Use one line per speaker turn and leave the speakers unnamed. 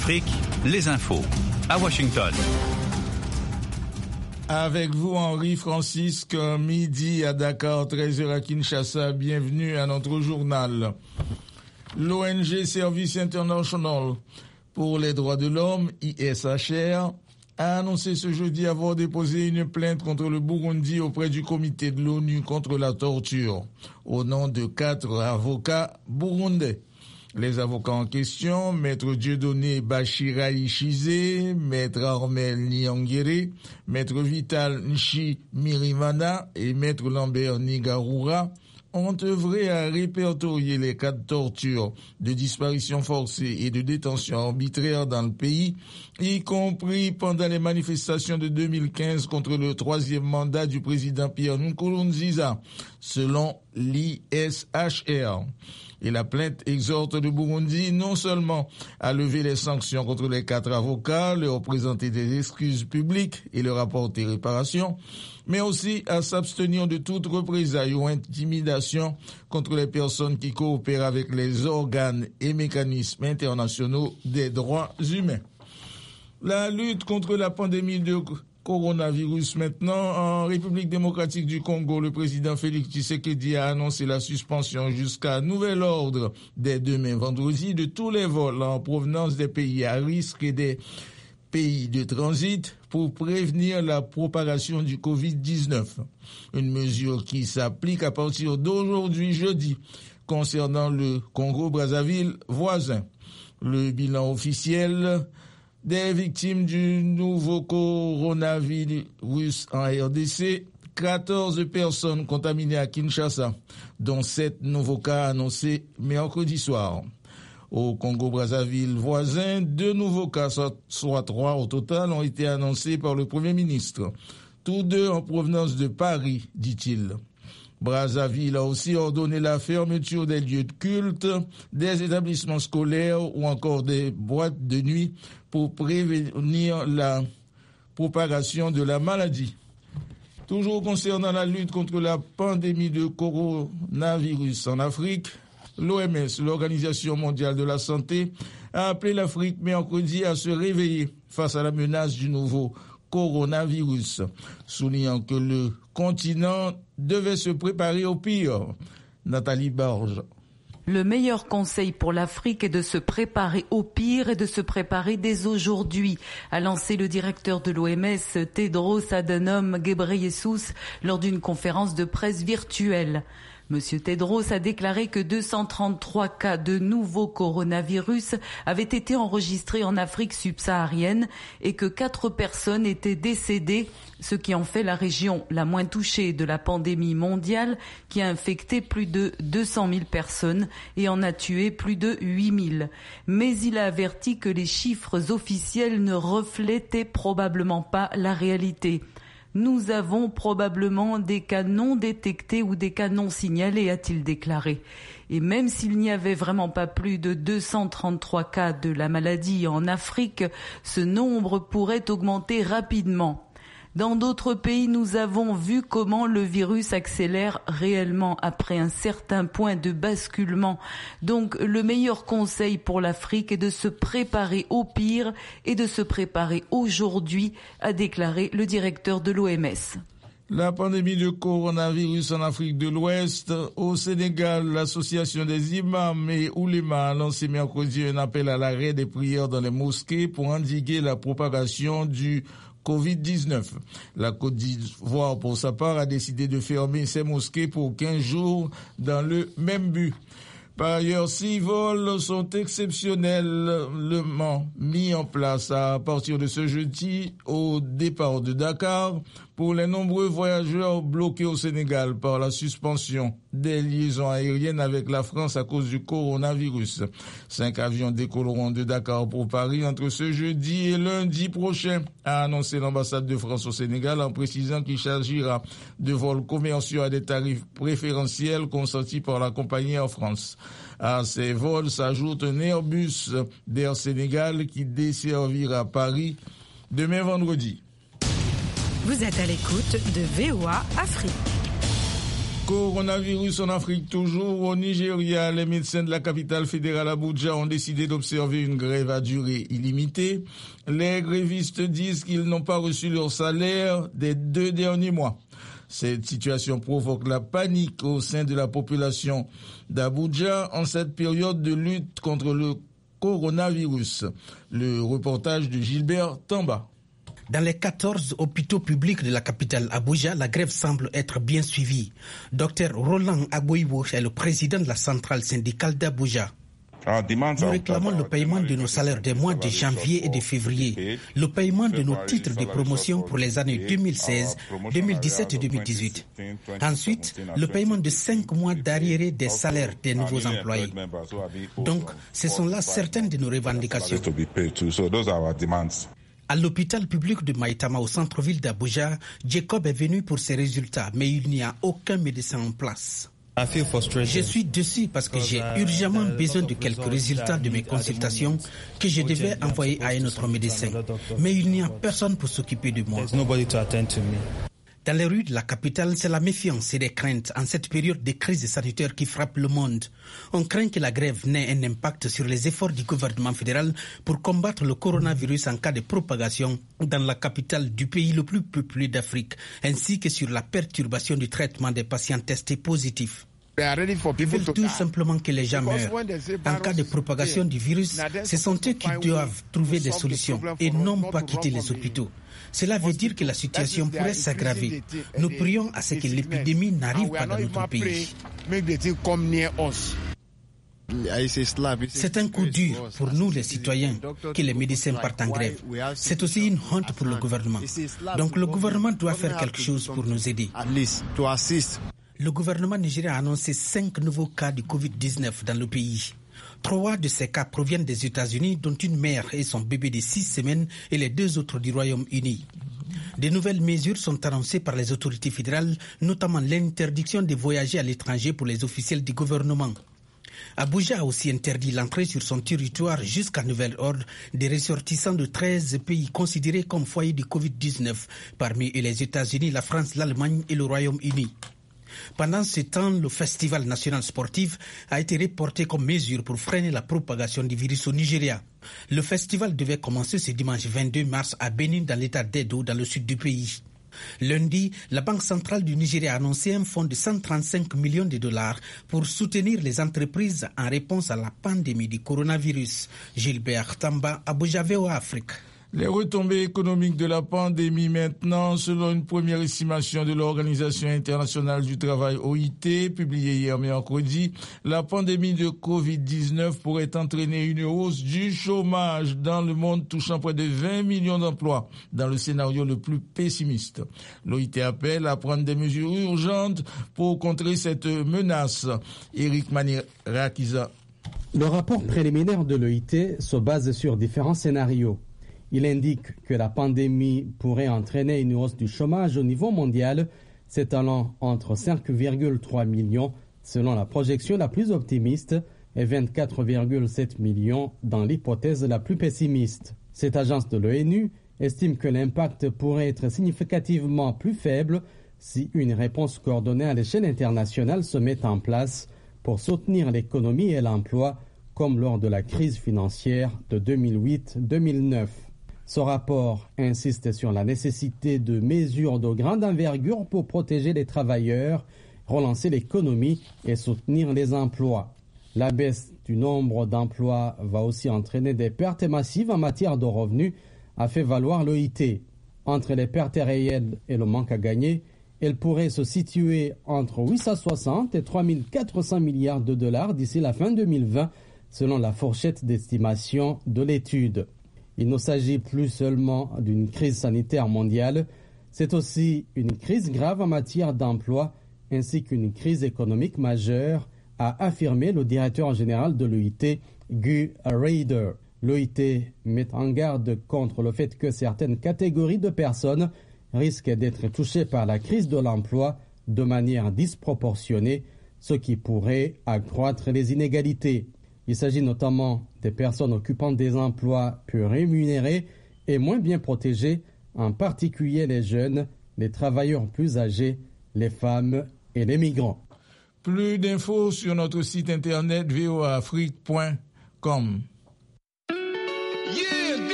Afrique, les infos. À Washington.
Avec vous, Henri Francisque, midi à Dakar, 13h à Kinshasa. Bienvenue à notre journal. L'ONG Service International pour les droits de l'homme, ISHR, a annoncé ce jeudi avoir déposé une plainte contre le Burundi auprès du comité de l'ONU contre la torture, au nom de 4 avocats burundais. Les avocats en question, Maître Dieudonné Bachira Ishizé, Maître Armel Nyangere, Maître Vital Nchi Mirimana et Maître Lambert Nigarura, ont œuvré à répertorier les cas de torture, de disparition forcée et de détention arbitraire dans le pays, y compris pendant les manifestations de 2015 contre le 3e mandat du président Pierre Nkurunziza, selon l'ISHR. Et la plainte exhorte le Burundi non seulement à lever les sanctions contre les 4 avocats, leur présenter des excuses publiques et leur apporter réparation, mais aussi à s'abstenir de toute représailles ou intimidation contre les personnes qui coopèrent avec les organes et mécanismes internationaux des droits humains. La lutte contre la pandémie de coronavirus maintenant. En République démocratique du Congo, le président Félix Tshisekedi a annoncé la suspension jusqu'à nouvel ordre dès demain vendredi de tous les vols en provenance des pays à risque et des pays de transit pour prévenir la propagation du Covid-19. Une mesure qui s'applique à partir d'aujourd'hui jeudi concernant le Congo-Brazzaville voisin. Le bilan officiel des victimes du nouveau coronavirus en RDC, 14 personnes contaminées à Kinshasa, dont 7 nouveaux cas annoncés mercredi soir. Au Congo-Brazzaville voisin, 2 nouveaux cas, soit 3 au total, ont été annoncés par le Premier ministre. Tous 2 en provenance de Paris, dit-il. Brazzaville a aussi ordonné la fermeture des lieux de culte, des établissements scolaires ou encore des boîtes de nuit pour prévenir la propagation de la maladie. Toujours concernant la lutte contre la pandémie de coronavirus en Afrique, l'OMS, l'Organisation mondiale de la santé, a appelé l'Afrique mercredi à se réveiller face à la menace du nouveau coronavirus, soulignant que le continent devait se préparer au pire. Nathalie Barge.
Le meilleur conseil pour l'Afrique est de se préparer au pire et de se préparer dès aujourd'hui, a lancé le directeur de l'OMS, Tedros Adhanom Ghebreyesus, lors d'une conférence de presse virtuelle. Monsieur Tedros a déclaré que 233 cas de nouveau coronavirus avaient été enregistrés en Afrique subsaharienne et que 4 personnes étaient décédées, ce qui en fait la région la moins touchée de la pandémie mondiale qui a infecté plus de 200 000 personnes et en a tué plus de 8 000. Mais il a averti que les chiffres officiels ne reflétaient probablement pas la réalité. Nous avons probablement des cas non détectés ou des cas non signalés, a-t-il déclaré. Et même s'il n'y avait vraiment pas plus de 233 cas de la maladie en Afrique, ce nombre pourrait augmenter rapidement. Dans d'autres pays, nous avons vu comment le virus accélère réellement après un certain point de basculement. Donc, le meilleur conseil pour l'Afrique est de se préparer au pire et de se préparer aujourd'hui, a déclaré le directeur de l'OMS.
La pandémie de coronavirus en Afrique de l'Ouest. Au Sénégal, l'association des imams et oulémas a lancé mercredi un appel à l'arrêt des prières dans les mosquées pour endiguer la propagation du Covid-19. La Côte d'Ivoire, pour sa part, a décidé de fermer ses mosquées pour 15 jours dans le même but. Par ailleurs, 6 vols sont exceptionnellement mis en place à partir de ce jeudi au départ de Dakar pour les nombreux voyageurs bloqués au Sénégal par la suspension des liaisons aériennes avec la France à cause du coronavirus. 5 avions décolleront de Dakar pour Paris entre ce jeudi et lundi prochain, a annoncé l'ambassade de France au Sénégal en précisant qu'il s'agira de vols commerciaux à des tarifs préférentiels consentis par la compagnie Air France. À ces vols s'ajoute un Airbus d'Air Sénégal qui desservira Paris demain vendredi.
Vous êtes à l'écoute de VOA Afrique.
Coronavirus en Afrique toujours. Au Nigeria, les médecins de la capitale fédérale Abuja ont décidé d'observer une grève à durée illimitée. Les grévistes disent qu'ils n'ont pas reçu leur salaire des 2 derniers mois. Cette situation provoque la panique au sein de la population d'Abuja en cette période de lutte contre le coronavirus. Le reportage de Gilbert Tamba.
Dans les 14 hôpitaux publics de la capitale Abuja, la grève semble être bien suivie. Dr Roland Agboibo est le président de la centrale syndicale d'Abuja. Nous réclamons le paiement de nos salaires des mois de janvier et de février, le paiement de nos titres de promotion pour les années 2016, 2017 et 2018. Ensuite, le paiement de 5 mois d'arriérés des salaires des nouveaux employés. Donc, ce sont là certaines de nos revendications. À l'hôpital public de Maïtama au centre-ville d'Abuja, Jacob est venu pour ses résultats, mais il n'y a aucun médecin en place. Je suis déçu parce que j'ai urgemment besoin de quelques résultats de mes consultations que je devais envoyer à un autre médecin. Mais il n'y a personne pour s'occuper de moi. Dans les rues de la capitale, c'est la méfiance et les craintes en cette période de crise sanitaire qui frappe le monde. On craint que la grève n'ait un impact sur les efforts du gouvernement fédéral pour combattre le coronavirus en cas de propagation dans la capitale du pays le plus peuplé d'Afrique, ainsi que sur la perturbation du traitement des patients testés positifs. Ils veulent tout simplement que les gens meurent. En cas de propagation du virus, ce sont eux qui doivent trouver des solutions et non pas quitter les hôpitaux. Cela veut dire que la situation pourrait s'aggraver. Nous prions à ce que l'épidémie n'arrive pas dans notre pays. C'est un coup dur pour nous les citoyens que les médecins partent en grève. C'est aussi une honte pour le gouvernement. Donc le gouvernement doit faire quelque chose pour nous aider. Le gouvernement nigérien a annoncé 5 nouveaux cas de Covid-19 dans le pays. 3 de ces cas proviennent des États-Unis, dont une mère et son bébé de 6 semaines et les 2 autres du Royaume-Uni. De nouvelles mesures sont annoncées par les autorités fédérales, notamment l'interdiction de voyager à l'étranger pour les officiels du gouvernement. Abuja a aussi interdit l'entrée sur son territoire jusqu'à nouvel ordre des ressortissants de 13 pays considérés comme foyers du Covid-19, parmi eux les États-Unis, la France, l'Allemagne et le Royaume-Uni. Pendant ce temps, le Festival national sportif a été reporté comme mesure pour freiner la propagation du virus au Nigeria. Le festival devait commencer ce dimanche 22 mars à Benin dans l'état d'Edo, dans le sud du pays. Lundi, la Banque centrale du Nigeria a annoncé un fonds de 135 millions de dollars pour soutenir les entreprises en réponse à la pandémie du coronavirus. Gilbert Tamba, Abuja, VOA Afrique.
Les retombées économiques de la pandémie maintenant, selon une première estimation de l'Organisation internationale du travail OIT, publiée hier mercredi, la pandémie de Covid-19 pourrait entraîner une hausse du chômage dans le monde touchant près de 20 millions d'emplois dans le scénario le plus pessimiste. L'OIT appelle à prendre des mesures urgentes pour contrer cette menace. Eric Manirakiza.
Le rapport préliminaire de l'OIT se base sur différents scénarios. Il indique que la pandémie pourrait entraîner une hausse du chômage au niveau mondial, s'étalant entre 5,3 millions selon la projection la plus optimiste et 24,7 millions dans l'hypothèse la plus pessimiste. Cette agence de l'ONU estime que l'impact pourrait être significativement plus faible si une réponse coordonnée à l'échelle internationale se met en place pour soutenir l'économie et l'emploi, comme lors de la crise financière de 2008-2009. Ce rapport insiste sur la nécessité de mesures de grande envergure pour protéger les travailleurs, relancer l'économie et soutenir les emplois. La baisse du nombre d'emplois va aussi entraîner des pertes massives en matière de revenus, a fait valoir l'OIT. Entre les pertes réelles et le manque à gagner, elle pourrait se situer entre 860 et 3 400 milliards de dollars d'ici la fin 2020, selon la fourchette d'estimation de l'étude. Il ne s'agit plus seulement d'une crise sanitaire mondiale, c'est aussi une crise grave en matière d'emploi ainsi qu'une crise économique majeure, a affirmé le directeur général de l'OIT, Gu Rader. L'OIT met en garde contre le fait que certaines catégories de personnes risquent d'être touchées par la crise de l'emploi de manière disproportionnée, ce qui pourrait accroître les inégalités. Il s'agit notamment des personnes occupant des emplois peu rémunérés et moins bien protégés, en particulier les jeunes, les travailleurs plus âgés, les femmes et les migrants.
Plus d'infos sur notre site internet voaafrique.com.